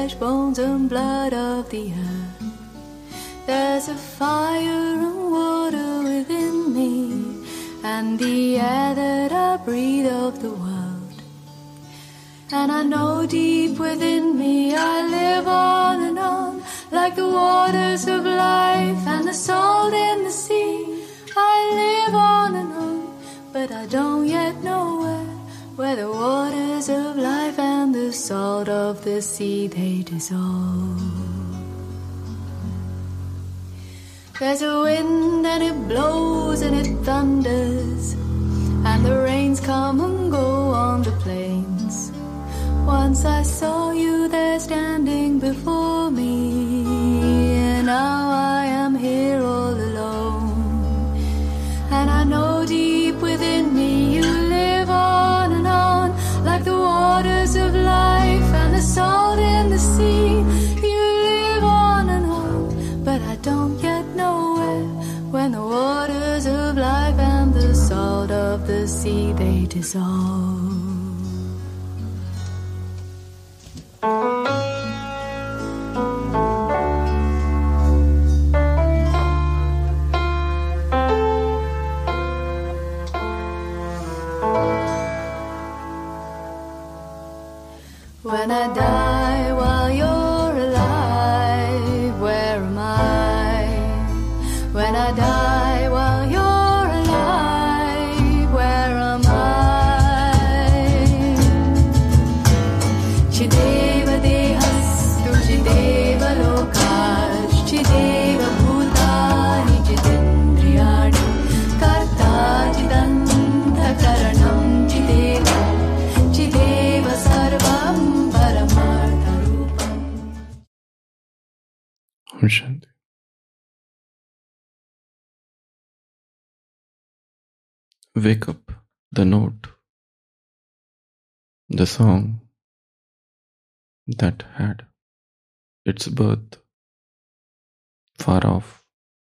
flesh, bones and blood of the earth. There's a fire and water within me, and the air that I breathe of the world. And I know deep within me I live on and on, like the waters of life and the salt in the sea. I live on and on, but I don't yet know where the waters of life and the salt of the sea they dissolve. There's a wind and it blows and it thunders, and the rains come and go on the plains. Once I saw you there standing before me, and now I am here all alone. And I know deep within me you live on and on, like the waters of life and the salt in the sea. You live on and on, but I don't yet know when the waters of life and the salt of the sea they dissolve. When I die while you're alive, where am I? When I die while you're alive, where am I? Chideva dehastu, chideva lokash, chideva bhutani, chidendriyani, karta chidanta karanam, chideva, chideva sarvam. Shanti. Wake up, the note, the song that had its birth far off,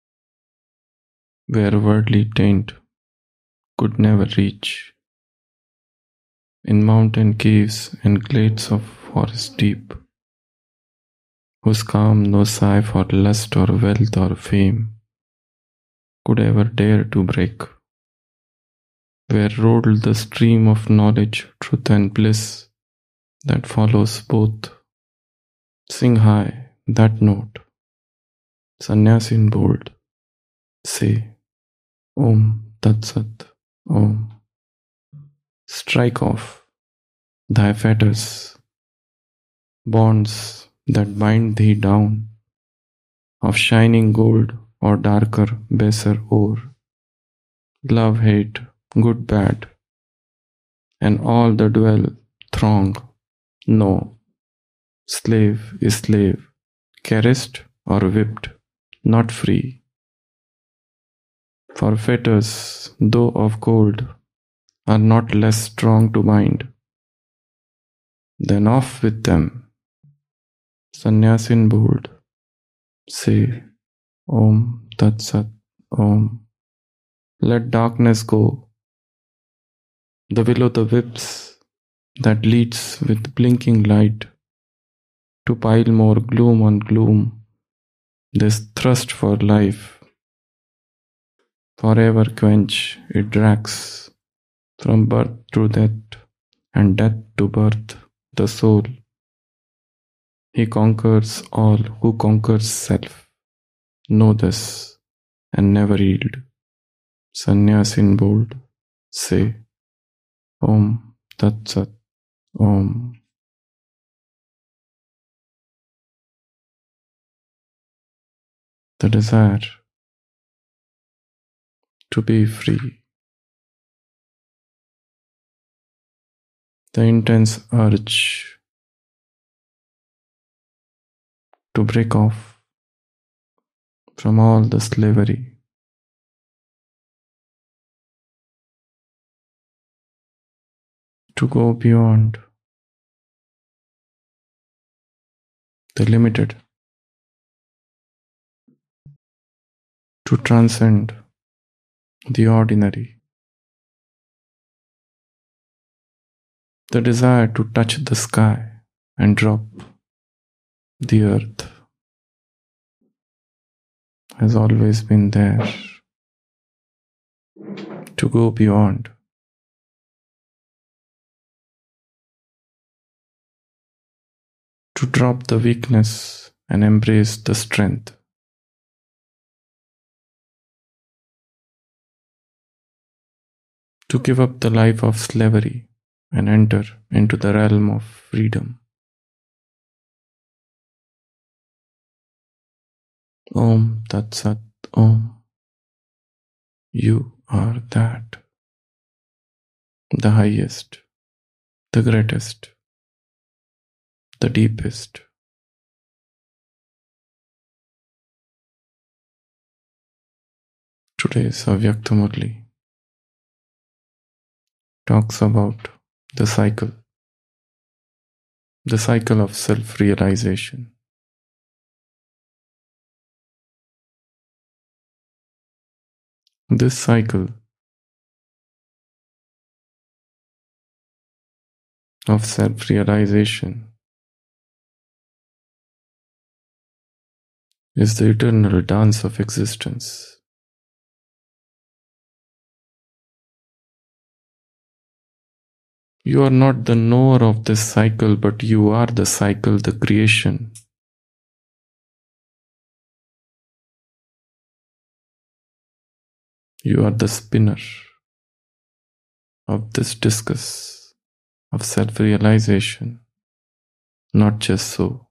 where worldly taint could never reach, in mountain caves and glades of forest deep, whose calm no sigh for lust or wealth or fame could ever dare to break, where rolled the stream of knowledge, truth and bliss that follows both. Sing high that note, sannyasi in bold, say, Om Tat Sat, Om. Strike off thy fetters, bonds that bind thee down, of shining gold or darker, baser ore, love, hate, good, bad, and all the dwell throng. No, slave is slave, caressed or whipped, not free. For fetters, though of gold, are not less strong to bind. Then off with them, sannyasi in bold, say, Om Tat Sat, Om. Let darkness go, the will o' the whips that leads with blinking light to pile more gloom on gloom, this thirst for life. Forever quench it drags from birth to death and death to birth the soul. He conquers all who conquers self. Know this and never yield. Sannyasi in bold, say, Om Tat Sat, Om. The desire to be free, the intense urge to break off from all the slavery, to go beyond the limited, to transcend the ordinary, the desire to touch the sky and drop The earth has always been there to go beyond, to drop the weakness and embrace the strength. To give up the life of slavery and enter into the realm of freedom. Om Tat Sat Om. You are that, the highest, the greatest, the deepest. Today's Avyakta Murli talks about the cycle of self-realization. This cycle of self-realization is the eternal dance of existence. You are not the knower of this cycle, but you are the cycle, the creation. You are the spinner of this discus of self-realization, not just so.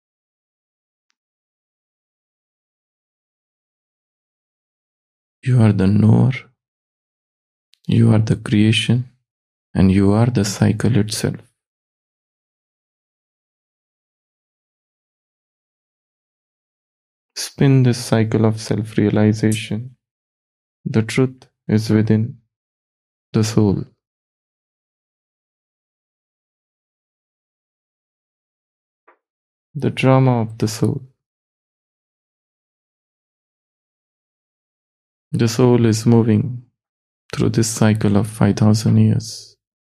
You are the knower, you are the creation, and you are the cycle itself. Spin this cycle of self-realization. The truth is within the soul. The drama of the soul. The soul is moving through this cycle of 5,000 years.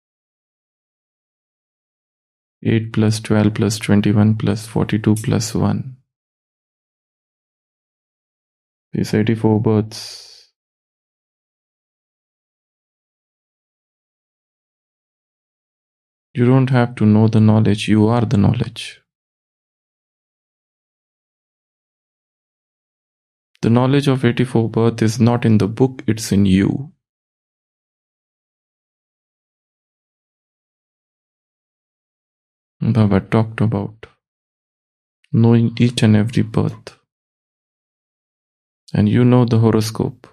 8 plus 12 plus 21 plus 42 plus 1. These 84 births. You don't have to know the knowledge, you are the knowledge. The knowledge of 84 birth is not in the book, it's in you. Baba talked about knowing each and every birth. And you know the horoscope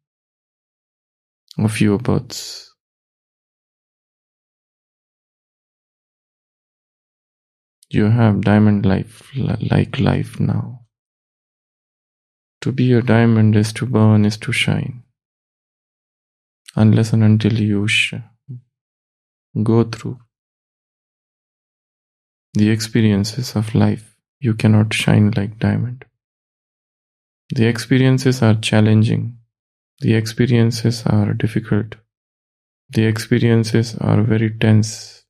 of your births. You have diamond life like life now. To be a diamond is to burn, is to shine. Unless and until you go through the experiences of life, you cannot shine like diamond. The experiences are challenging. The experiences are difficult. The experiences are very tense.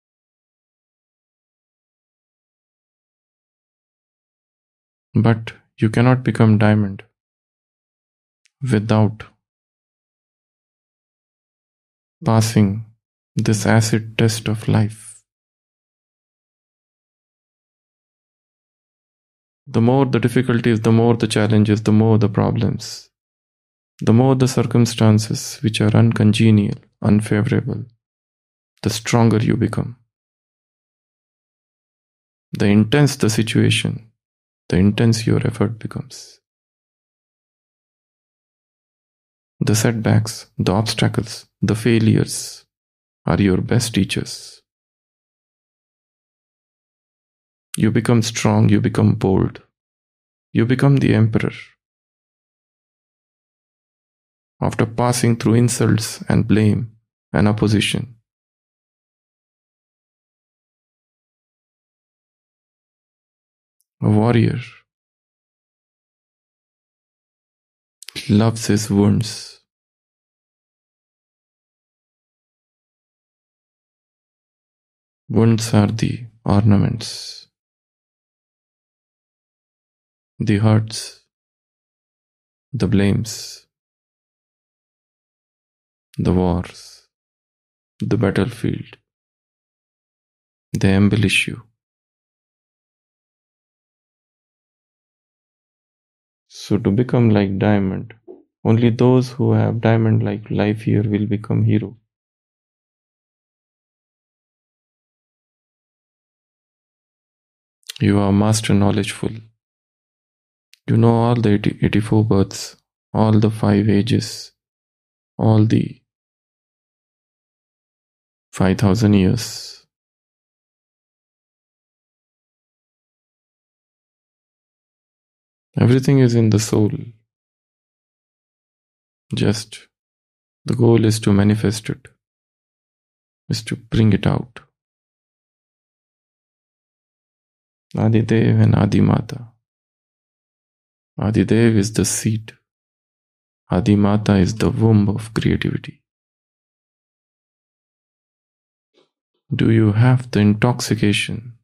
But you cannot become diamond without passing this acid test of life. The more the difficulties, the more the challenges, the more the problems, the more the circumstances which are uncongenial, unfavorable, the stronger you become. The intense the situation, the intense your effort becomes. The setbacks, the obstacles, the failures are your best teachers. You become strong, you become bold, you become the emperor. After passing through insults and blame and opposition, a warrior loves his wounds. Wounds are the ornaments the hurts, the blames, the wars, the battlefield. They embellish you. So to become like diamond, only those who have diamond-like life here will become hero. You are master knowledgeful. You know all the 84 births, all the 5 ages, all the 5,000 years. Everything is in the soul. Just the goal is to manifest it, is to bring it out. Adidev and Adimata. Adidev is the seed. Adimata is the womb of creativity. Do you have the intoxication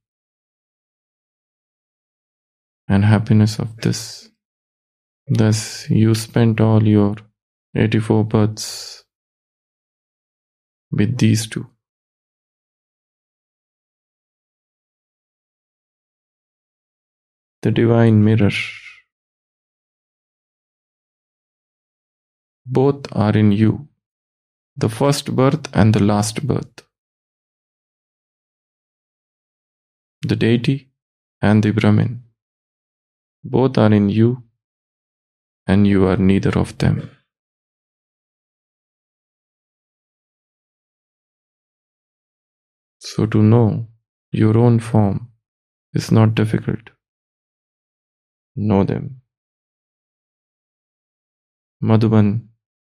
and happiness of this? Thus, you spent all your 84 births with these two. The divine mirror. Both are in you, the first birth and the last birth. The deity and the Brahmin. Both are in you, and you are neither of them. So to know your own form is not difficult. Know them. Madhuban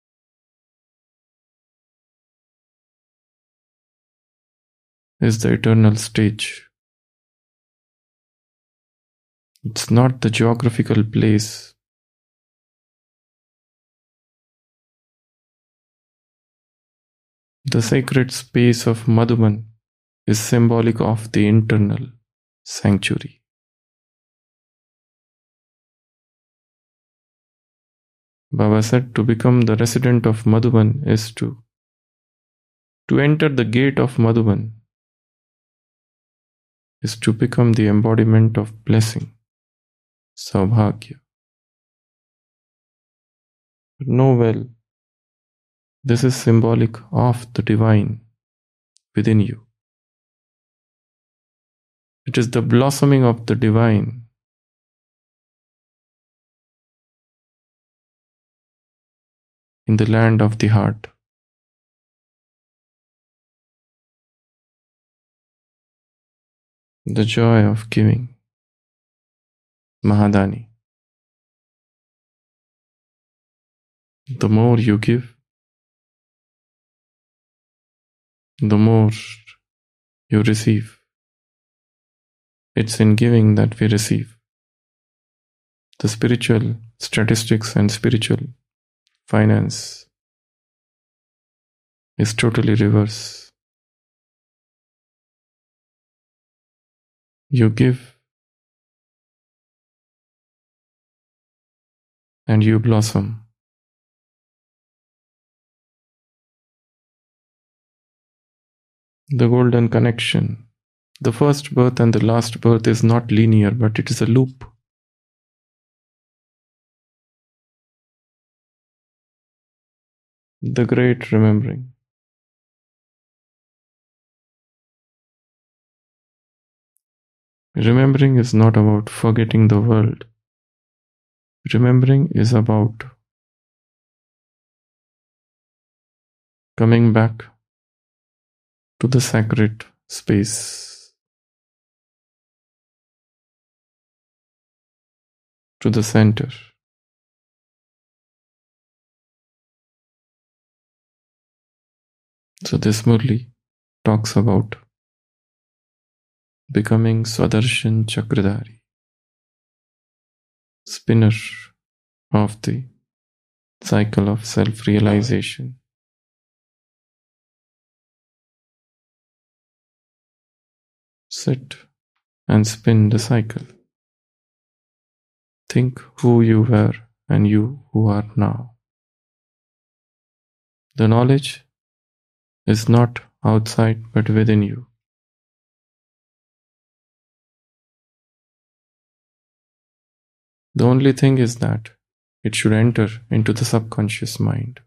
is the eternal stage. It's not the geographical place. The sacred space of Madhuban is symbolic of the internal sanctuary. Baba said to become the resident of Madhuban is to enter the gate of Madhuban is to become the embodiment of blessing, Saubhagya. Know well, this is symbolic of the divine within you. It is the blossoming of the divine. In the land of the heart. The joy of giving. Mahadani. The more you give, the more you receive. It's in giving that we receive. The spiritual statistics and spiritual finance is totally reverse. You give and you blossom. The golden connection. The first birth and the last birth is not linear, but it is a loop. The great remembering. Remembering is not about forgetting the world. Remembering is about coming back to the sacred space, to the center. So this Murli talks about becoming Swadarsan Chakradhari, spinner of the cycle of self-realization. Sit and spin the cycle. Think who you were and you who are now. The knowledge is not outside but within you. The only thing is that it should enter into the subconscious mind.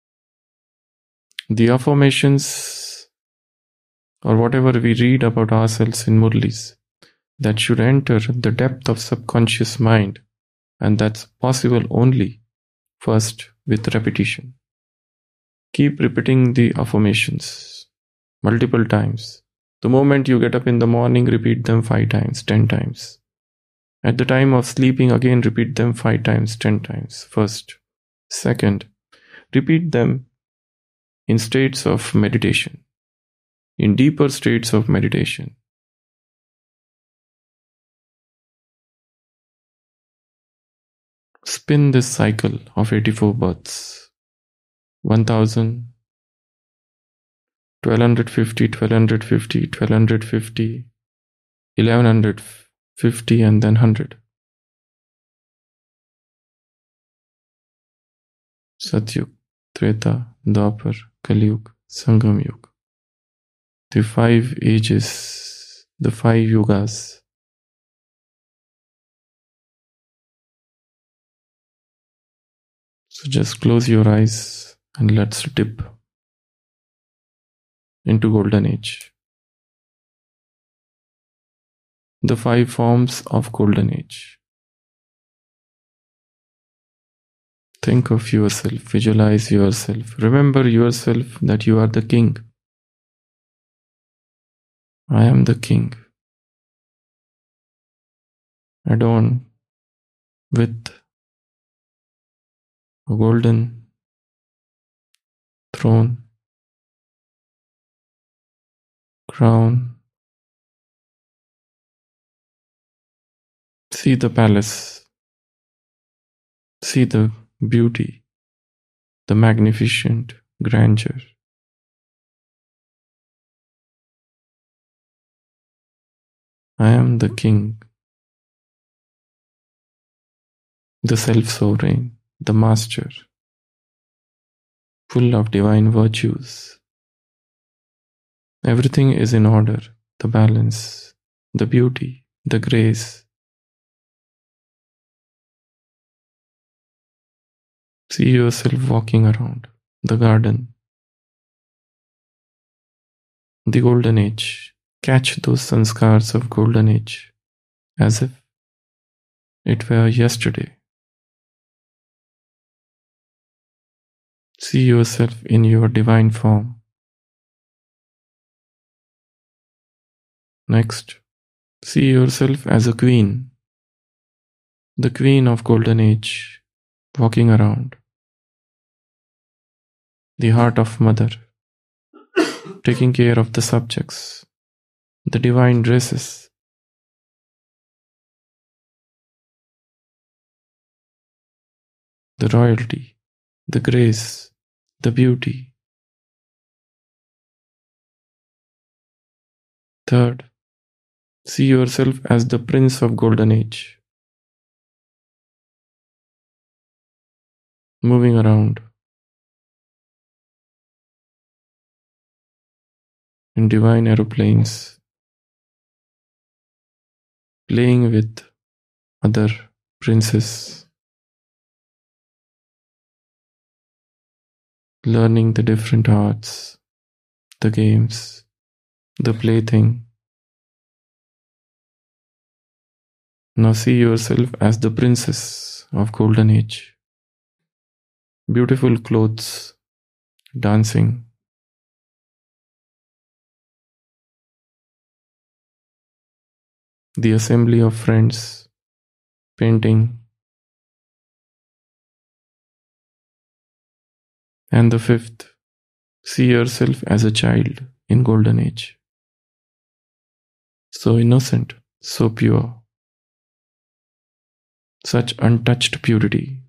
The affirmations or whatever we read about ourselves in Murlis, that should enter the depth of subconscious mind, and that's possible only first with repetition. Keep repeating the affirmations multiple times. The moment you get up in the morning, repeat them 5 times, 10 times. At the time of sleeping, again repeat them 5 times, 10 times. First. Second, repeat them in states of meditation, in deeper states of meditation. Spin this cycle of 84 births. 1000, 1250, 1250, 1250, 1150, and then 100. Satyug, Treta, Dwapar, Kaliyug, Sangam Yug. The 5 ages, the 5 yugas. So just close your eyes and let's dip into Golden Age. The 5 forms of Golden Age. Think of yourself, visualize yourself, remember yourself that you are the king. I am the king, adorned with a golden throne, crown. See the palace, see the beauty, the magnificent grandeur. I am the king, the self-sovereign, the master, full of divine virtues. Everything is in order, the balance, the beauty, the grace. See yourself walking around the garden, the Golden Age. Catch those sanskars of Golden Age as if it were yesterday. See yourself in your divine form. Next, see yourself as a queen, the queen of Golden Age, walking around. The heart of mother, taking care of the subjects, the divine dresses. The royalty, the grace, the beauty. Third, see yourself as the prince of Golden Age, moving around in divine aeroplanes, playing with other princes, learning the different arts, the games, the plaything. Now see yourself as the princess of Golden Age. Beautiful clothes, dancing. The assembly of friends, painting. And the 5th, see yourself as a child in Golden Age. So innocent, so pure. Such untouched purity.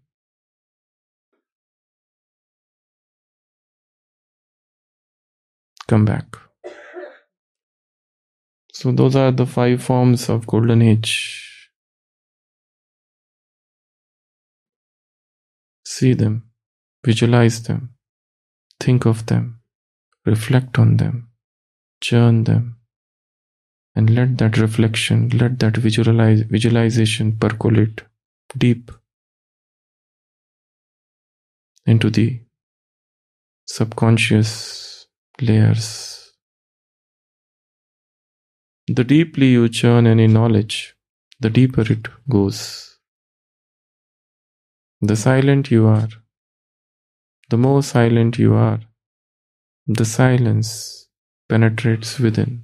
Come back. So those are the 5 forms of Golden Age. See them, visualize them, think of them, reflect on them, churn them, and let that reflection, let that visualization percolate deep into the subconscious layers. The deeply you churn any knowledge, the deeper it goes. The silent you are, the more silent you are, the silence penetrates within.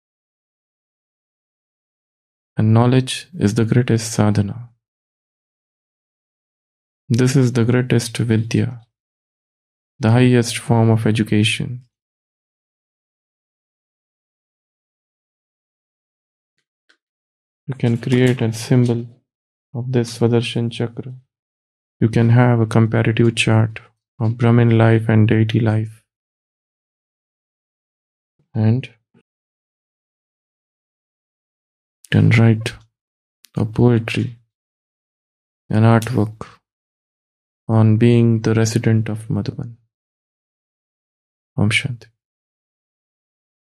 And knowledge is the greatest sadhana. This is the greatest vidya, the highest form of education. You can create a symbol of this Swadarsan Chakra. You can have a comparative chart of Brahmin life and deity life. And you can write a poetry, an artwork on being the resident of Madhuban. Om Shanti.